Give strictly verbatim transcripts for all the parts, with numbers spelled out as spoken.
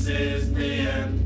is the end.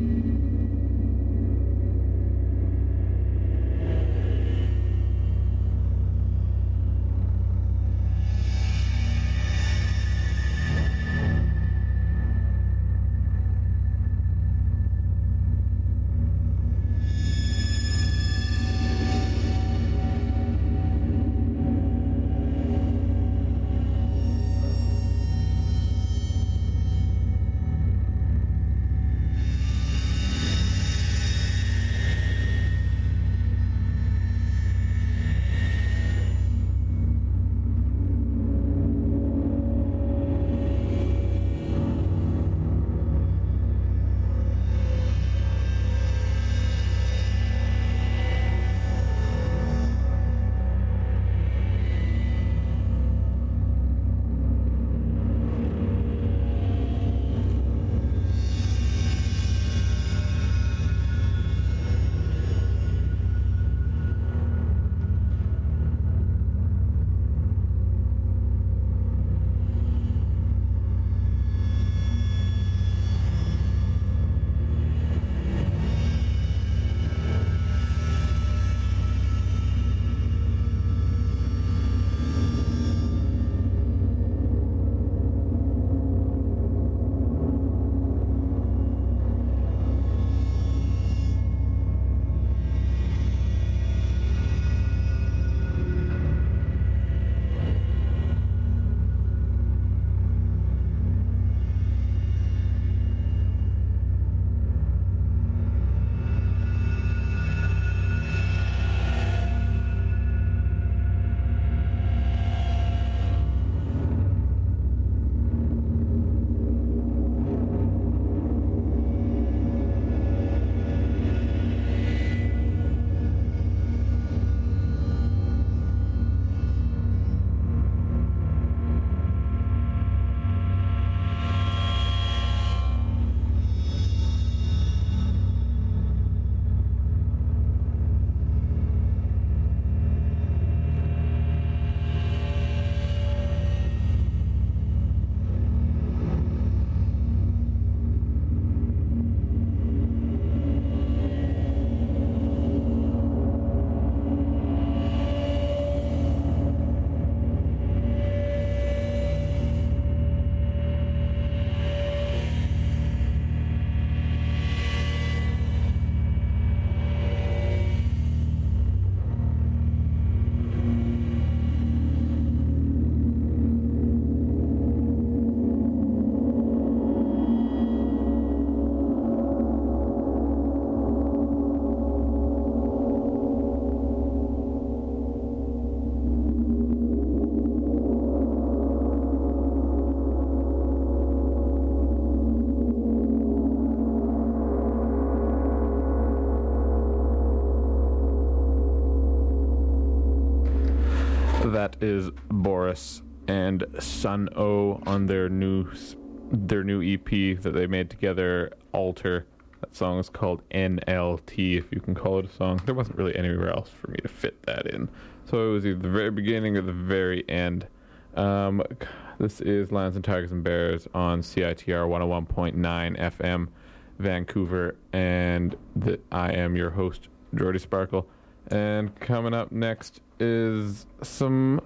That is Boris and Sun O on their new their new E P that they made together, Alter. That song is called N L T, if you can call it a song. There wasn't really anywhere else for me to fit that in, so it was either the very beginning or the very end. Um, this is Lions and Tigers and Bears on C I T R one oh one point nine F M, Vancouver, and the, I am your host, Jordy Sparkle. And coming up next is some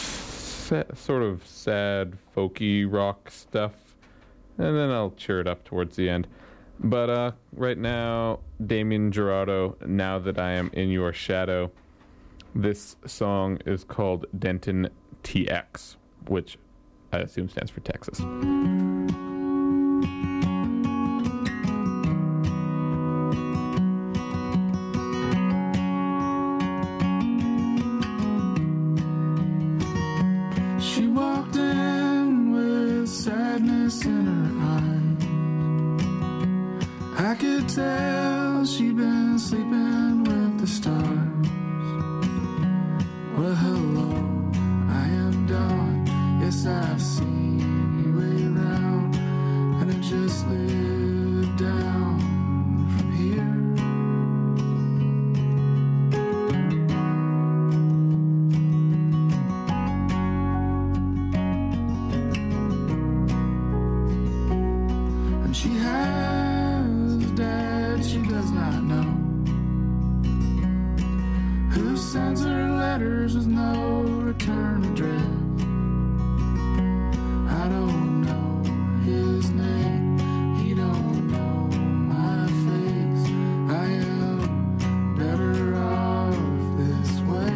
sa- sort of sad, folky rock stuff, and then I'll cheer it up towards the end. But uh, right now, Damien Jurado, Now That I Am In Your Shadow. This song is called Denton T X, which I assume stands for Texas. She walked in with sadness in her eyes. I could tell she'd been sleeping with the stars. Well, hello, I am Dawn. Yes, I've seen you way around, and I just live down from here. And she had letters with no return address. I don't know his name, he don't know my face. I am better off this way.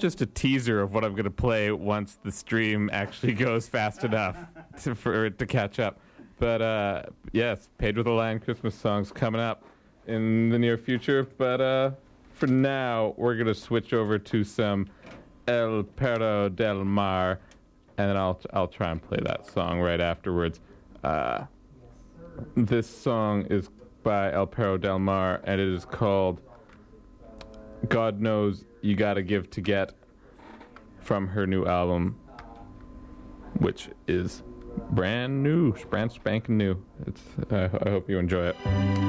just a teaser of what I'm going to play once the stream actually goes fast enough to, for it to catch up. But uh, yes, Paid with a Line Christmas songs coming up in the near future. But uh, for now, we're going to switch over to some El Perro del Mar, and then I'll I'll try and play that song right afterwards. Uh, this song is by El Perro del Mar, and it is called God Knows You Gotta Give to Get, from her new album, which is brand new, brand spanking new. It's. Uh, I hope you enjoy it.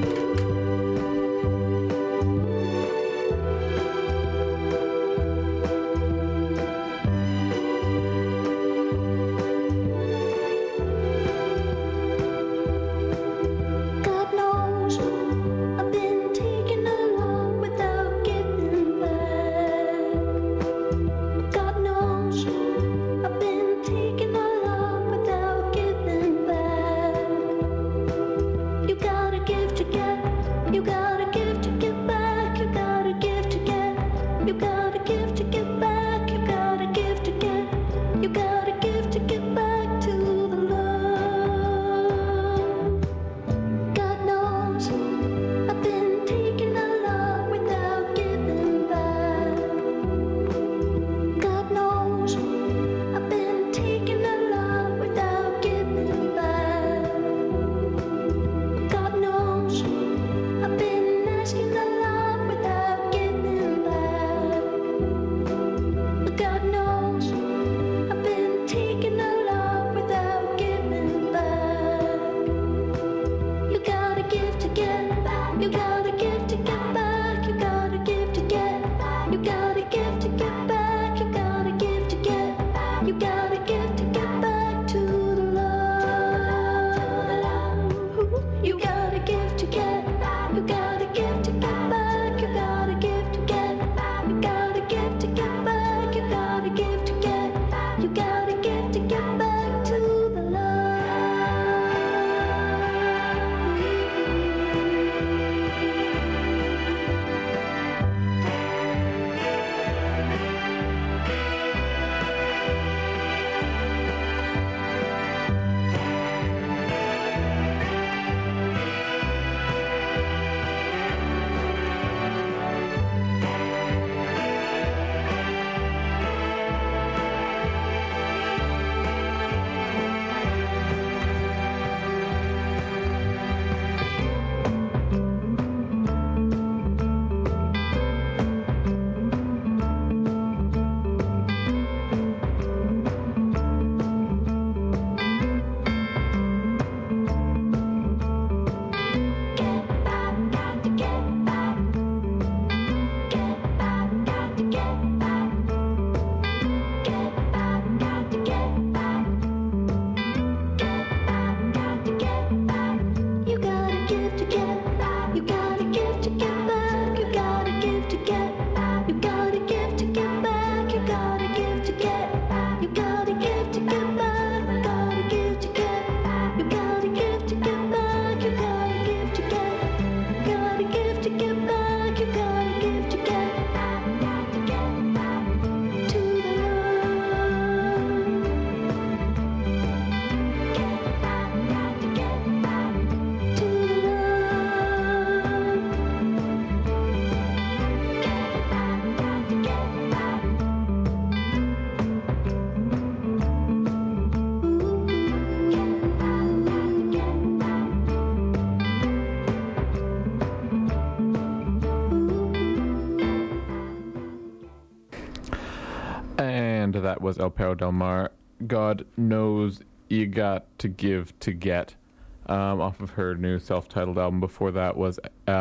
That was El Perro del Mar. God Knows You Got to Give to Get, um, off of her new self-titled album. Before that was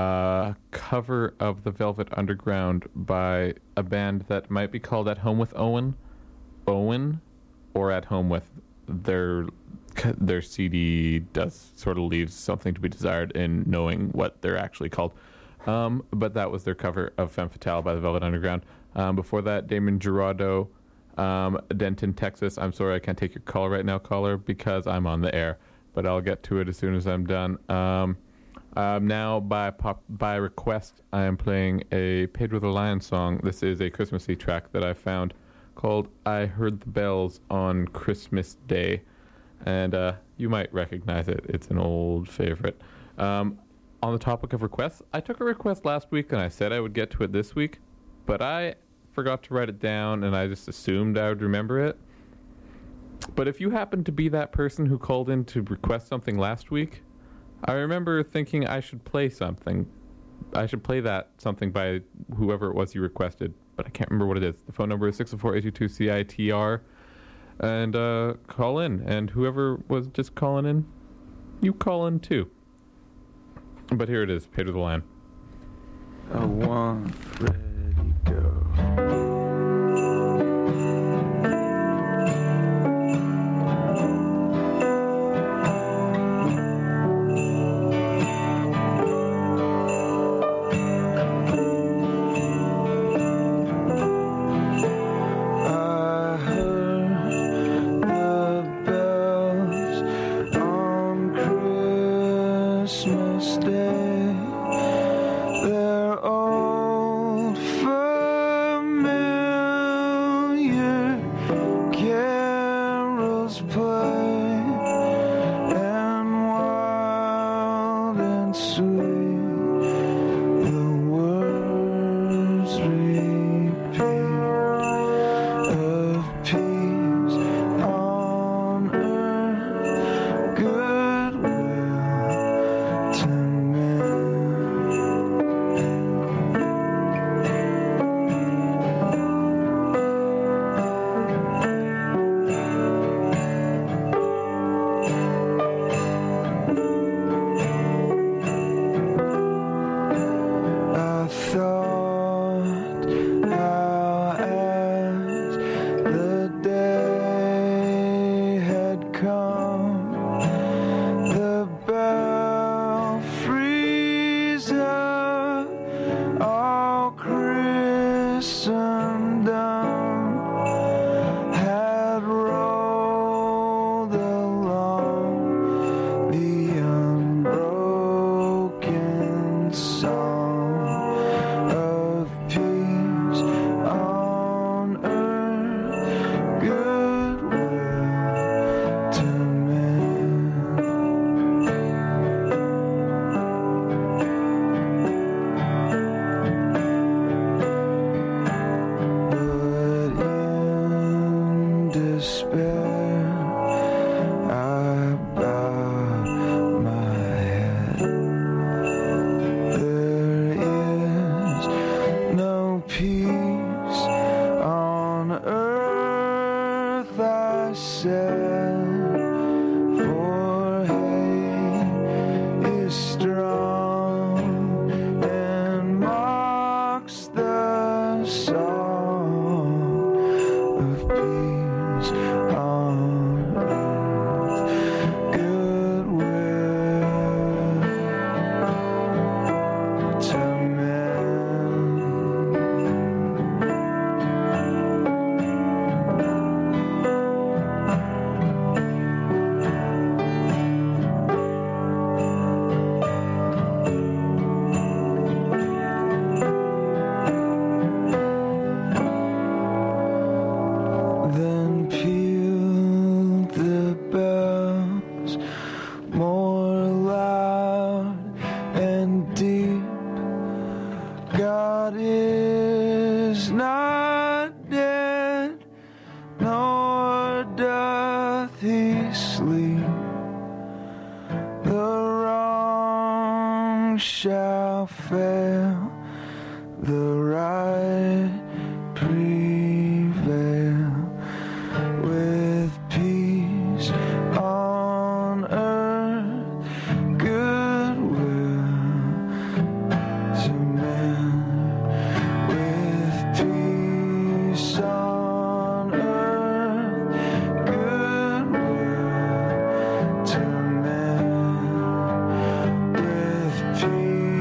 a cover of The Velvet Underground by a band that might be called At Home with Owen, Owen, or At Home with. Their their C D does sort of leaves something to be desired in knowing what they're actually called. Um, but that was their cover of Femme Fatale by The Velvet Underground. Um, before that, Damon Jurado. Um, Denton, Texas. I'm sorry I can't take your call right now, caller, because I'm on the air, but I'll get to it as soon as I'm done. Um, Um, now, by pop, by request, I am playing a Pedro the Lion song. This is a Christmassy track that I found called I Heard the Bells on Christmas Day. And uh, you might recognize it. It's an old favorite. Um, on the topic of requests, I took a request last week and I said I would get to it this week, but I forgot to write it down and I just assumed I would remember it. But if you happen to be that person who called in to request something last week, I remember thinking I should play something. I should play that something by whoever it was you requested, but I can't remember what it is. The phone number is six oh four, eight two two, C I T R. And uh, call in. And whoever was just calling in, you call in too. But here it is, Pedro the Lion. I want ready go. Peace.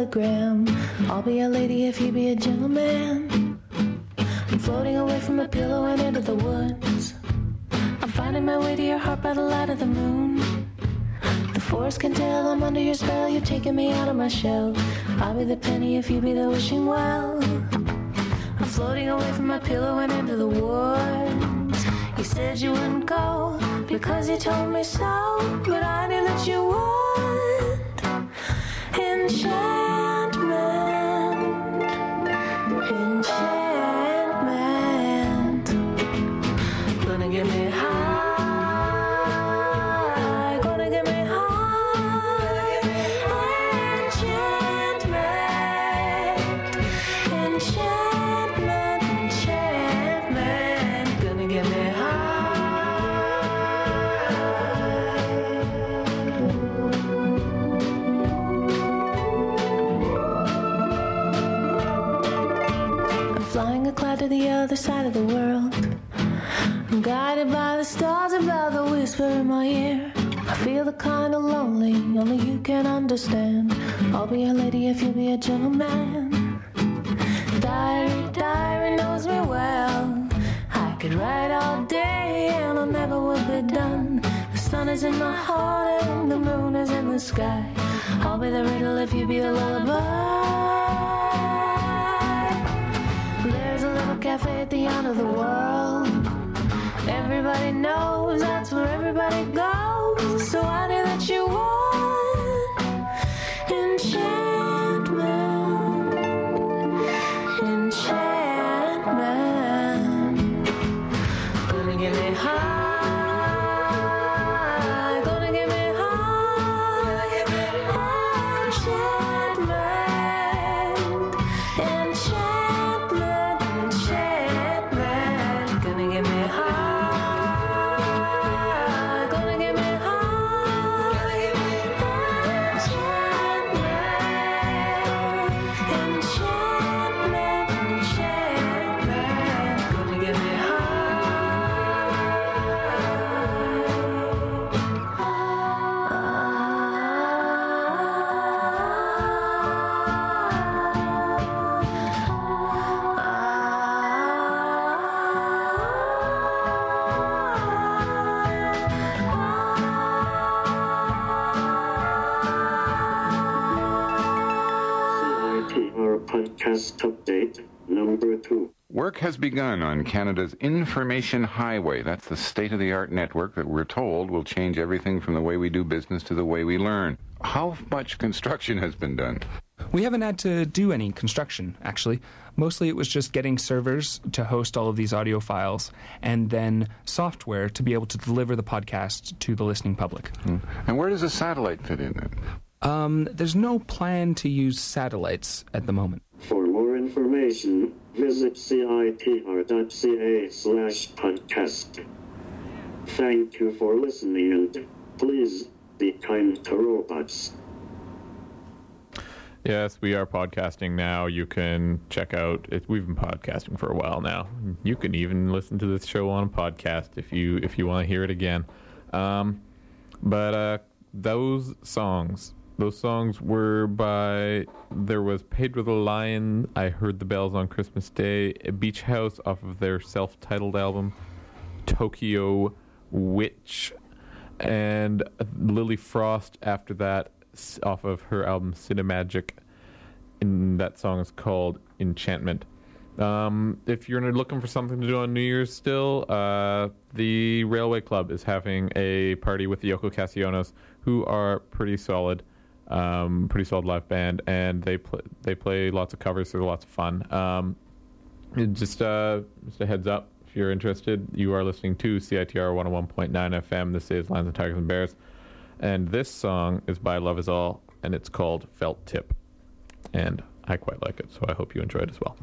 telegram. I'll be a lady if you be a gentleman. I'm floating away from my pillow and into the woods. I'm finding my way to your heart by the light of the moon. The forest can tell I'm under your spell. You've taken me out of my shell. I'll be the penny if you be the wishing well. I'm floating away from my pillow and into the woods. You said you wouldn't go because you told me so, but I knew that you would. Enchantment, enchantment, gonna get me high, gonna get me high. Enchantment, enchantment, enchantment, gonna get me high. Flying a cloud to the other side of the world. I'm guided by the stars above the whisper in my ear. I feel the kind of lonely only you can understand. I'll be a lady if you'll be a gentleman. Diary, diary knows me well. I could write all day and I never would be done. The sun is in my heart and the moon is in the sky. I'll be the riddle if you be the lullaby. There's a little cafe at the end of the world. Everybody knows that's where everybody goes. So I knew that you would. Enchantment, enchantment, gonna get me high, gonna get me high. Enchantment, enchantment, enchantment, gonna get me high, gonna get me high. Enchantment, enchantment, gonna get me C I T R Podcast Update Number two. Work has begun on Canada's Information Highway. That's the state-of-the-art network that we're told will change everything from the way we do business to the way we learn. How much construction has been done? We haven't had to do any construction, actually. Mostly it was just getting servers to host all of these audio files and then software to be able to deliver the podcast to the listening public. Hmm. And where does a satellite fit in then? Um, there's no plan to use satellites at the moment. For more information, visit citr.ca slash podcast. Thank you for listening and please be kind to robots. Yes, we are podcasting now. You can check out it. We've been podcasting for a while now. You can even listen to this show on a podcast if you if you want to hear it again. Um, but uh, those songs, those songs were by. There was Pedro the Lion. I Heard the Bells on Christmas Day. Beach House off of their self-titled album, Tokyo Witch, and Lily Frost after that, off of her album Cinemagic, and that song is called Enchantment. Um, if you're looking for something to do on New Year's still, uh, the Railway Club is having a party with the Yoko Cassionos, who are pretty solid, um, pretty solid live band, and they play they play lots of covers, so they're lots of fun. Um, it just uh, just a heads up, if you're interested, you are listening to C I T R one oh one point nine F M. This is Lions and Tigers and Bears. And this song is by Love Is All, and it's called Felt Tip. And I quite like it, so I hope you enjoy it as well.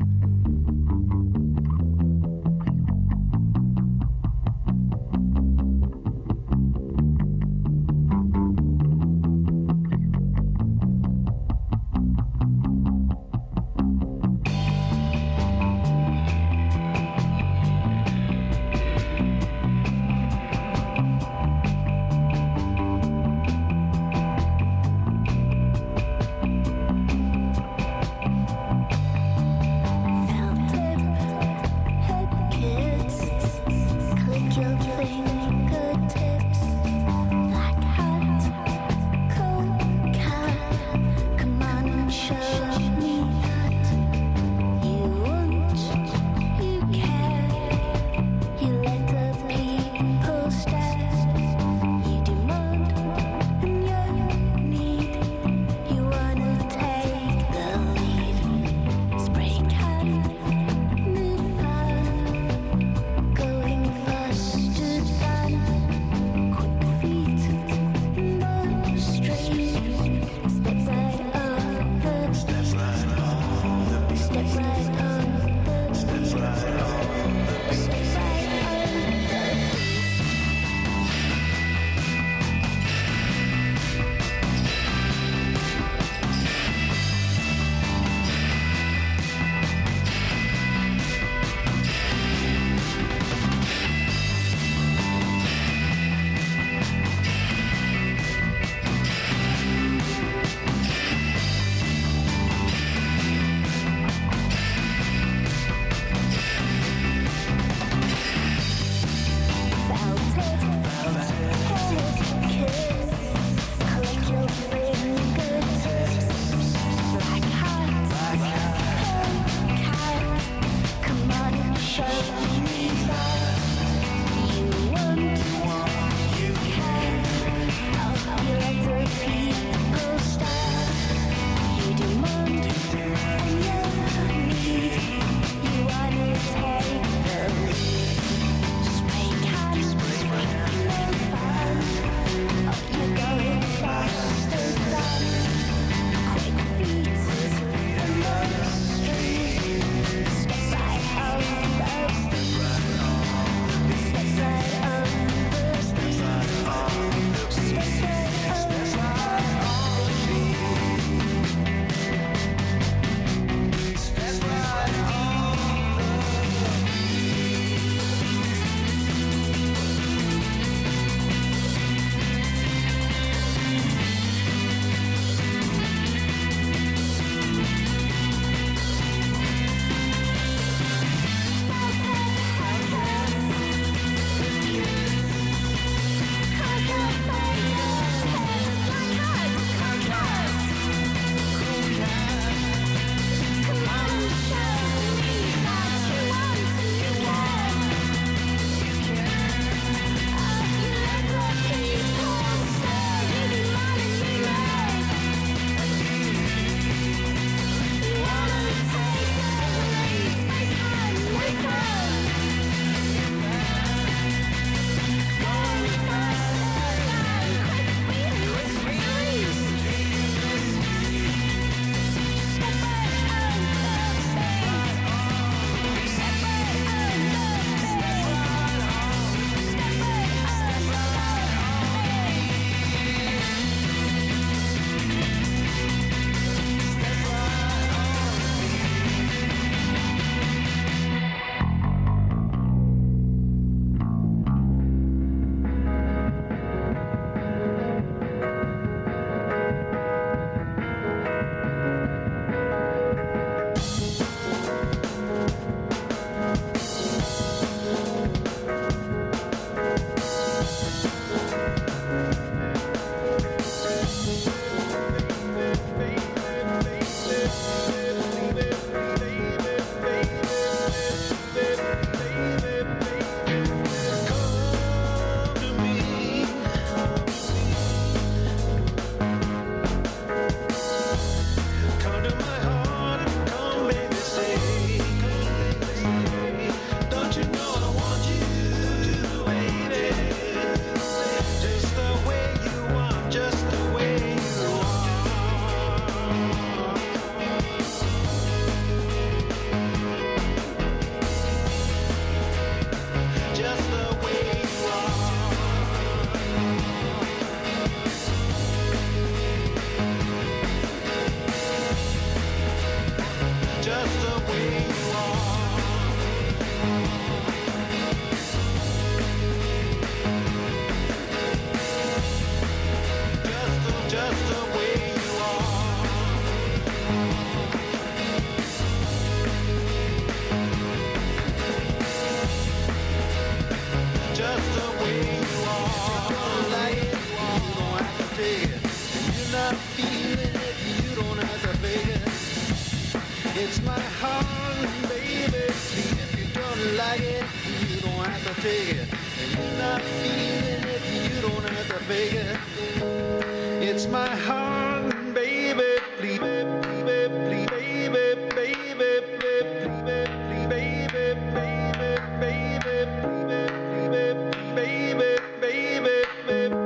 It's my heart, baby. If you don't like it, you don't have to take it. And you're not feeling it, you don't have to fake it. It's my heart, baby. Please, baby, please, baby, baby, baby, baby, baby, baby, baby, baby, baby, baby.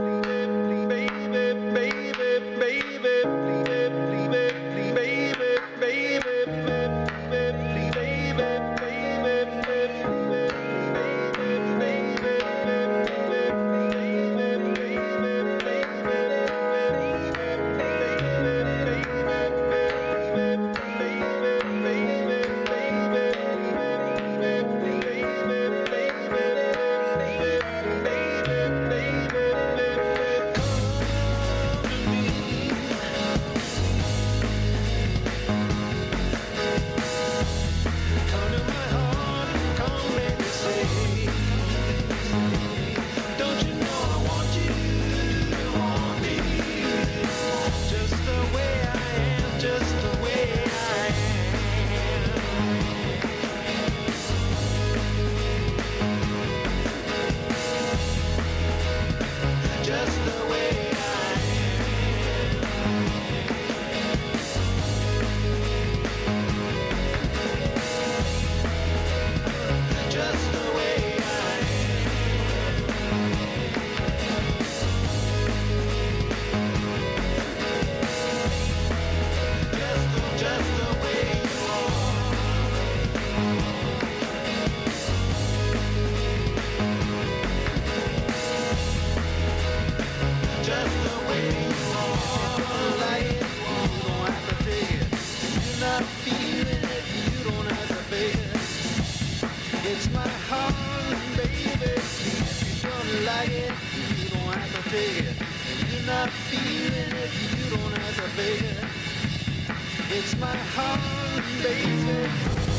It's my heart, baby.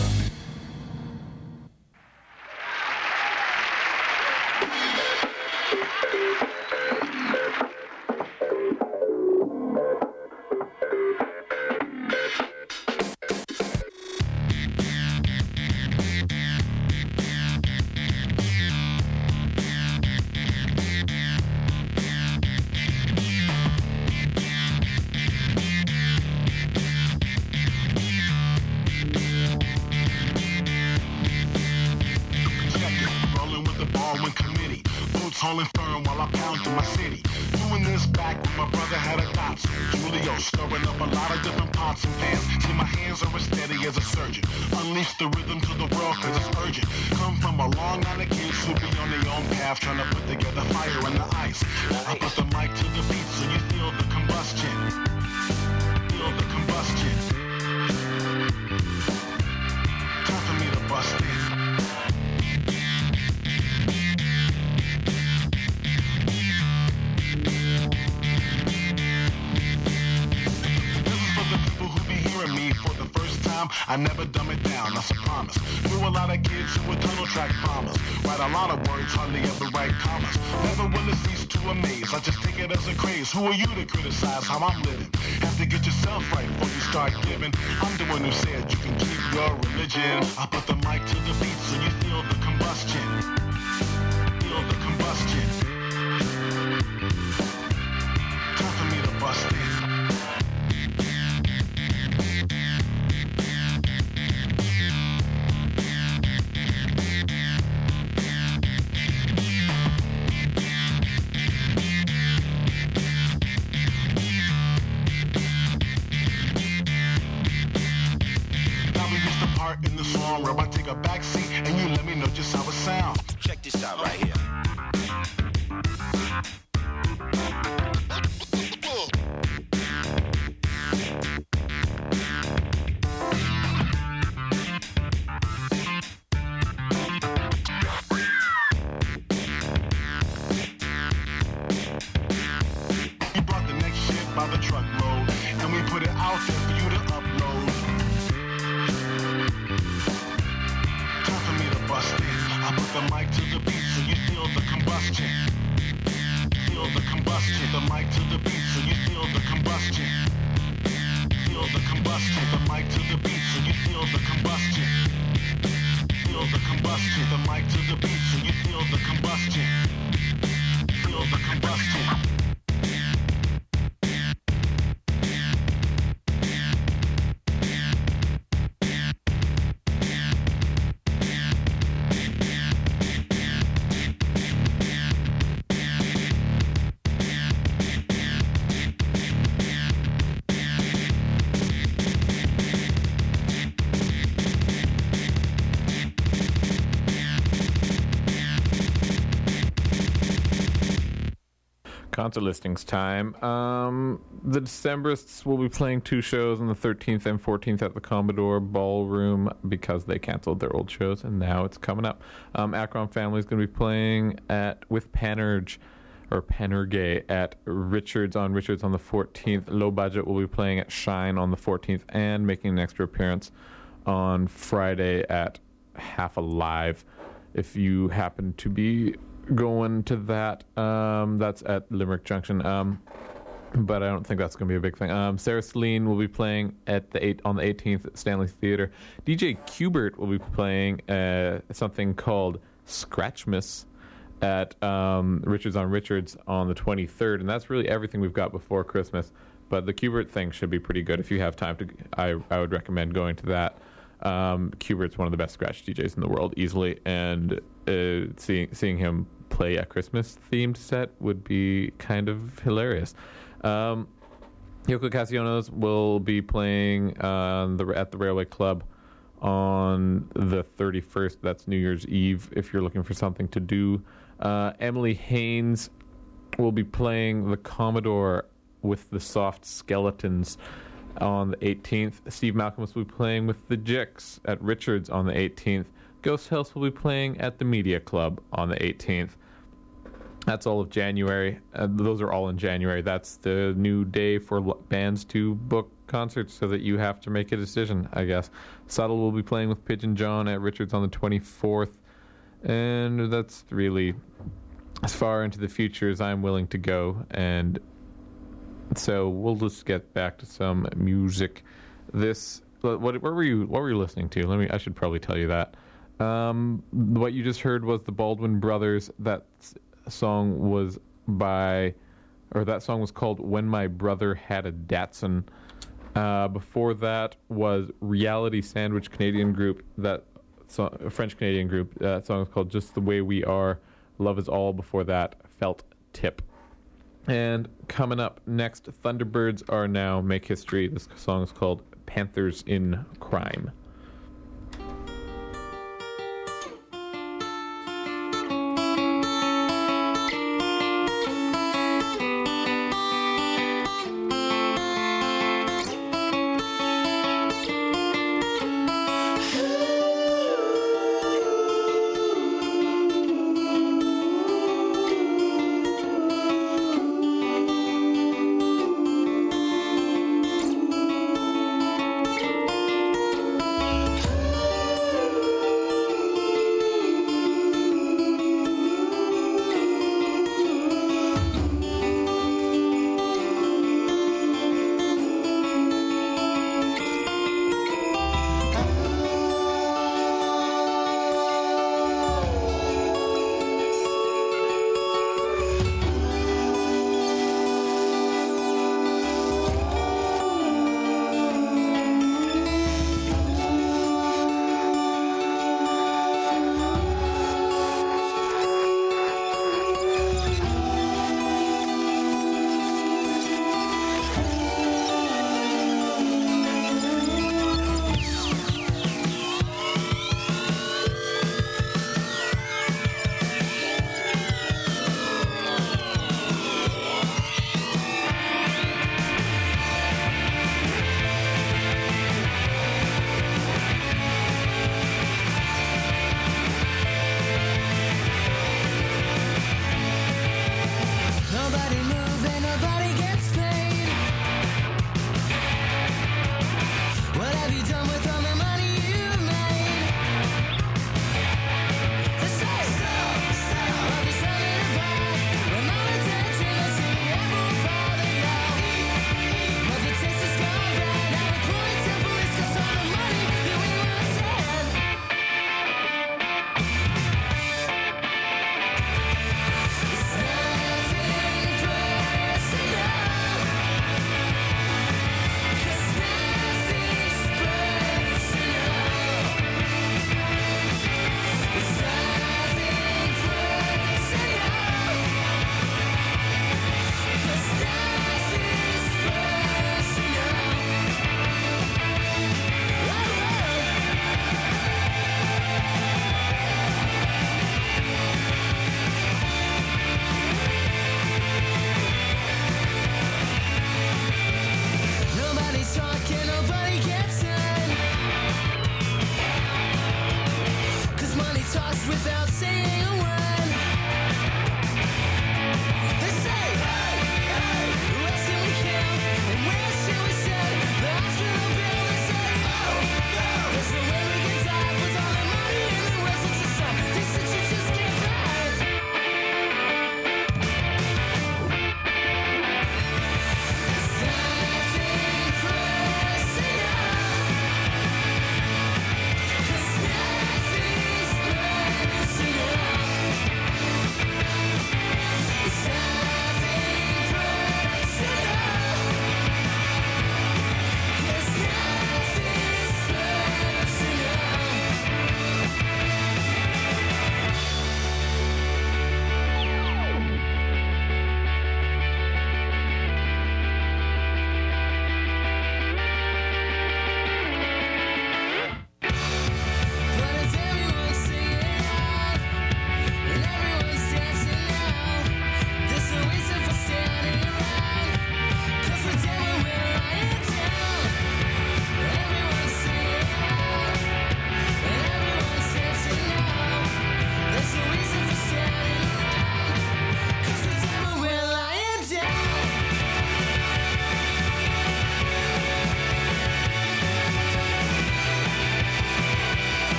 Hauling firm while I pound through my city. Doing this back when my brother had a dots. Julio stirring up a lot of different pots and pans. See, my hands are as steady as a surgeon. Unleash the rhythm to the world cause it's urgent. Come from a long line of kids who be on their own path trying to put together fire in the ice. I put the mic to the beat so you feel the combustion. Feel the combustion. Time for me to bust in. I never dumb it down, that's a promise. Knew a lot of kids who were tunnel track bombers. Write a lot of words, hardly ever write commas. Never will it cease to amaze, I just take it as a craze. Who are you to criticize how I'm living? Have to get yourself right before you start giving. I'm the one who said you can keep your religion. I put the mic to the beat so you feel the combustion. Feel the combustion. Time for me to bust in. In the song where I take a backseat and you let me know just how it sounds. Check this out right here. combustion. Feel the combustion, the mic to the beat, so you feel the combustion. Feel the combustion, the mic to the beat, so you feel the combustion. Feel the combustion, the mic to the beat, so you feel the combustion. Feel the combustion. Concert listings time. Um, the Decemberists will be playing two shows on the thirteenth and fourteenth at the Commodore Ballroom because they canceled their old shows and now it's coming up. Um, Akron Family is going to be playing at with Panerge or Panergay at Richards on Richards on the fourteenth. Low Budget will be playing at Shine on the fourteenth and making an extra appearance on Friday at Half Alive. If you happen to be going to that, um, that's at Limerick Junction, um, but I don't think that's going to be a big thing. Um, Sarah Celine will be playing at the eight on the eighteenth at Stanley Theatre. D J Qbert will be playing uh, something called Scratchmas at um, Richards on Richards on the twenty-third, and that's really everything we've got before Christmas. But the Qbert thing should be pretty good. If you have time to, I I would recommend going to that. Um, Qbert's one of the best scratch D Js in the world, easily, and uh, seeing seeing him play a Christmas themed set would be kind of hilarious. Um, Yoko Casionos will be playing uh, the, at the Railway Club on the thirty-first. That's New Year's Eve if you're looking for something to do. Uh, Emily Haynes will be playing the Commodore with the Soft Skeletons on the eighteenth. Steve Malcolm will be playing with the Jicks at Richards on the eighteenth. Ghost House will be playing at the Media Club on the eighteenth. That's all of January. Uh, those are all in January. That's the new day for l- bands to book concerts so that you have to make a decision, I guess. Subtle will be playing with Pigeon John at Richards on the twenty-fourth. And that's really as far into the future as I'm willing to go. And so we'll just get back to some music. This, what, what were you, what were you listening to? Let me, I should probably tell you that. Um, what you just heard was the Baldwin Brothers. That song was by, or that song was called When My Brother Had a Datsun. Uh, before that was Reality Sandwich Canadian group, that song, a French Canadian group. That song is called Just the Way We Are. Love Is All. Before that, Felt Tip. And coming up next, Thunderbirds Are Now Make History. This song is called Panthers in Crime.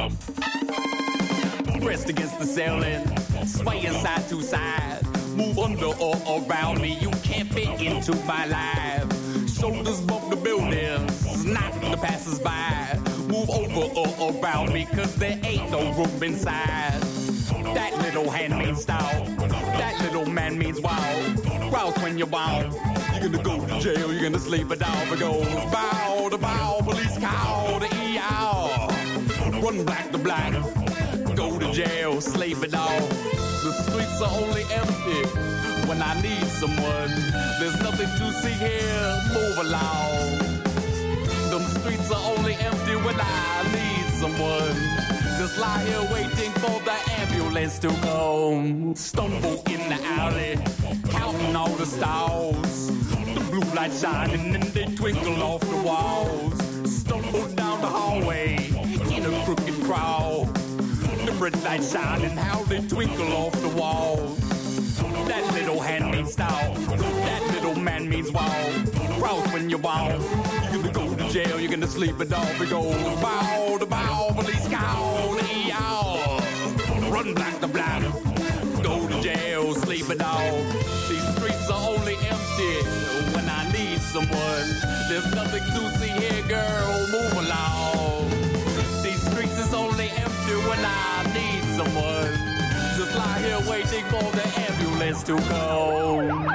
bump. Pressed against the ceiling, swaying side to side. Move under or around me, you can't fit into my life. Shoulders bump the buildings, knock the passers-by. Move over or around me, cause there ain't no room inside. That little hand means style, that little man means wow. Grouse when you bow, you're gonna go to jail, you're gonna sleep it down. It goes bow to bow, police cow to E-ow. Run black to black, go to jail, slave it off. The streets are only empty when I need someone. There's nothing to see here, move along. Them streets are only empty when I need someone. Just lie here waiting for the ambulance to come. Stumble in the alley, counting all the stars. The blue light shining and they twinkle off the walls. Stumble down the hallway in a crooked crowd. The red light shining, how they twinkle off the walls. That little hand means style, that little man means wow. Grouse when you wow, you're gonna go to jail, you're gonna sleep it off. It goes bow to bow, police cow to E-ow. Run black to black, go to jail, sleep it off. These streets are only empty when I need someone. There's nothing to see here, girl, move along. These streets is only empty when I need someone. Just lie here waiting for the ambulance to come.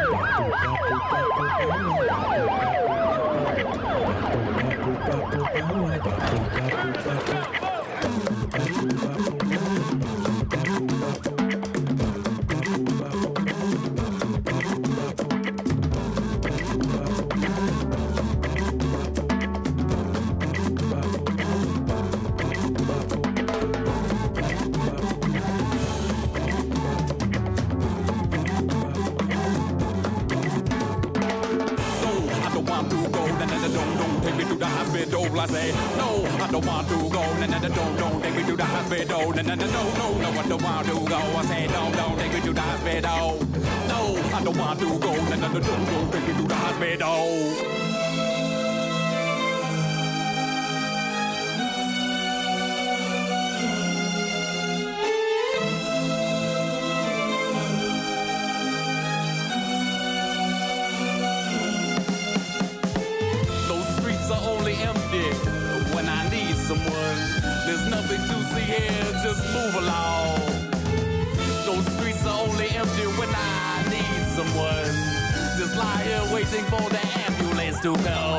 I say, no, I don't want to go. No, no, no, don't, don't take me to the hospital. No, no, no, no, no, no, I don't want to go. I say, no, don't take me to the hospital. No, I don't want to go. No, no, no, don't, don't take me to the hospital. When I need someone, there's nothing to see here, just move along. Those streets are only empty when I need someone. Just lie here waiting for the ambulance to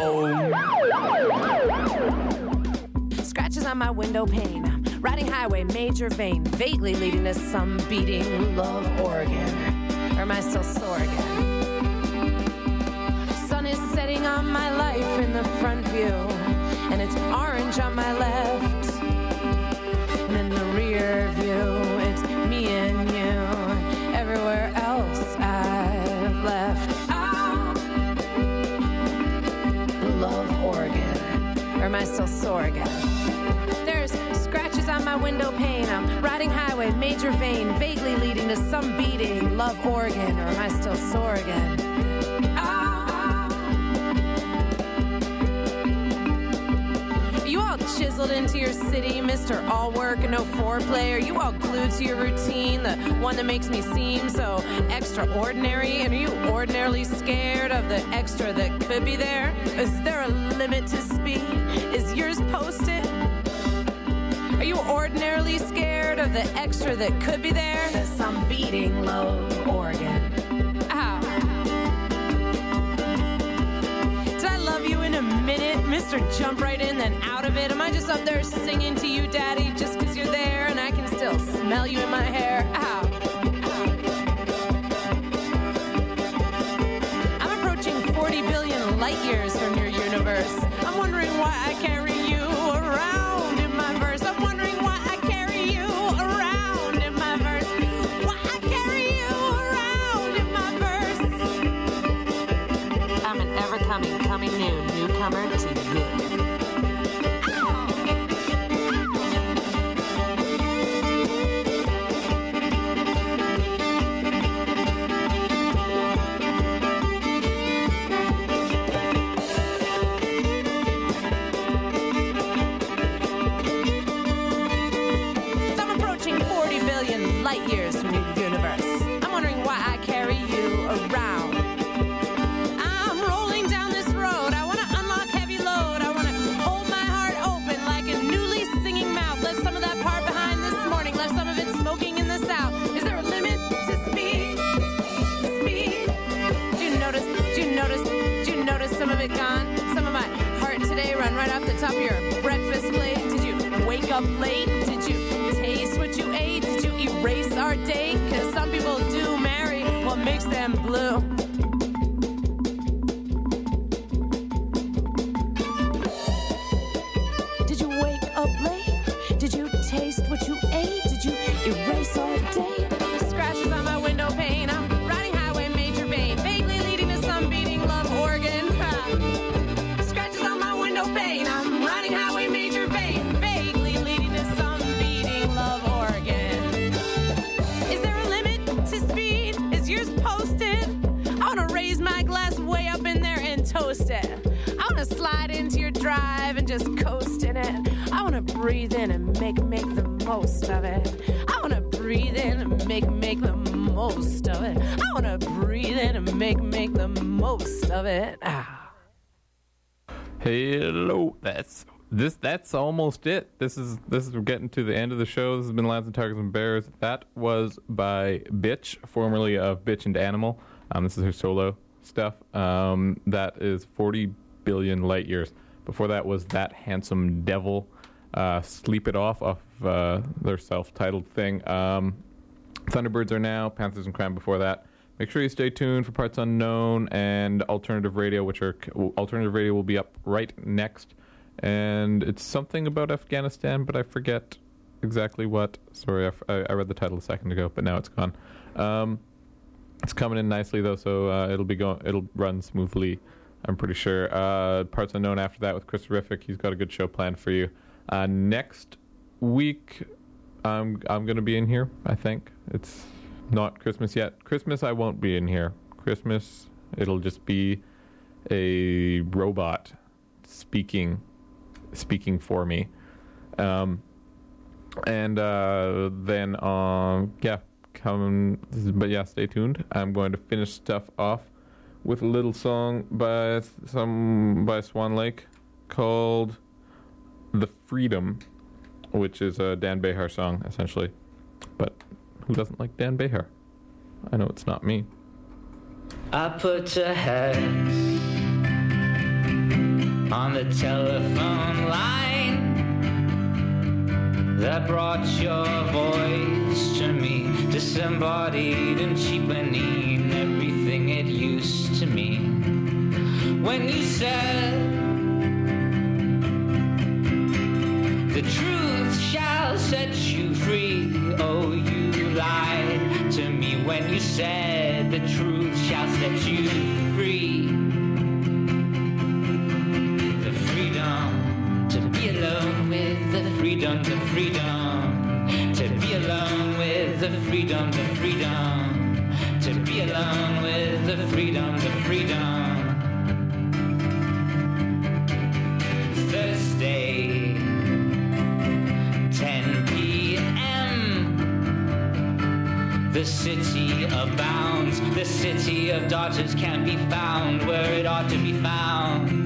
come. Scratches on my window pane, riding highway, major vein, vaguely leading to some beating love organ. Or am I still sore again? Sun is setting on my life in the front view. And it's orange on my left. And in the rear view, it's me and you. And everywhere else I've left. Oh. Love Oregon. Or am I still sore again? There's scratches on my window pane. I'm riding highway, major vein, vaguely leading to some beating. Love Oregon. Or am I still sore again? You all chiseled into your city, Mister All Work and No Foreplay? Are you all glued to your routine, the one that makes me seem so extraordinary? And are you ordinarily scared of the extra that could be there? Is there a limit to speed? Is yours posted? Are you ordinarily scared of the extra that could be there? Cause I'm beating Love Oregon. Ow. Did I love you in a minute, Mister Jump Right In, then out of it? Am I just up there singing to you, Daddy, just because you're there and I can still smell you in my hair? Ow. I'm approaching forty billion light years from your universe. I'm wondering why I carry you around in my verse. I'm wondering why I carry you around in my verse. Why I carry you around in my verse. I'm an ever-coming, coming new newcomer to you. up late? Did you taste what you ate? Did you erase our date? Cause some people do marry what makes them blue. Did you wake up late? Did you taste what you ate? Did you erase our date? Scratches on my window pane. I'm riding highway major vein, vaguely leading to some beating love organ. Ha. Scratches on my window pane. I'm riding highway major vein, vaguely leading to some beating love organ. Is there a limit to speed? Is yours posted? I wanna raise my glass way up in there and toast it. I wanna slide into your drive and just coast in it. I wanna breathe in and make make the most of it. I wanna breathe in and make make the most of it. I wanna breathe in and make make the most of it. Ah. Hello, that's this. That's almost it. This is this is we're getting to the end of the show. This has been Lads and Tigers and Bears. That was by Bitch, formerly of Bitch and Animal. Um, this is her solo stuff. Um, that is forty billion light years. Before that was That Handsome Devil. Uh, Sleep It Off off uh, their self-titled thing. Um, Thunderbirds Are Now, Panthers and Crime before that. Make sure you stay tuned for Parts Unknown and Alternative Radio, which are Alternative Radio will be up right next. And it's something about Afghanistan, but I forget exactly what. Sorry, I, I read the title a second ago, but now it's gone. Um, it's coming in nicely though, so uh, it'll be going. It'll run smoothly, I'm pretty sure. Uh, Parts Unknown after that with Chris Terrific. He's got a good show planned for you. Uh, next week, I'm I'm gonna be in here. I think it's not Christmas yet. Christmas, I won't be in here. Christmas, it'll just be a robot speaking, speaking for me. Um, and uh, then, um, yeah, come. But yeah, stay tuned. I'm going to finish stuff off with a little song by some by Swan Lake called The Freedom, which is a Dan Behar song, essentially. But who doesn't like Dan Behar? I know it's not me. I put a hex on the telephone line that brought your voice to me, disembodied and cheapening everything it used to mean. When you said the truth shall set you free. Oh, you lied to me when you said the truth shall set you free. The freedom to be alone with the freedom, the freedom to be alone with the freedom, the freedom to be alone with the freedom, the freedom. Thursday, ten p.m. The city abounds. The city of daughters can't be found where it ought to be found.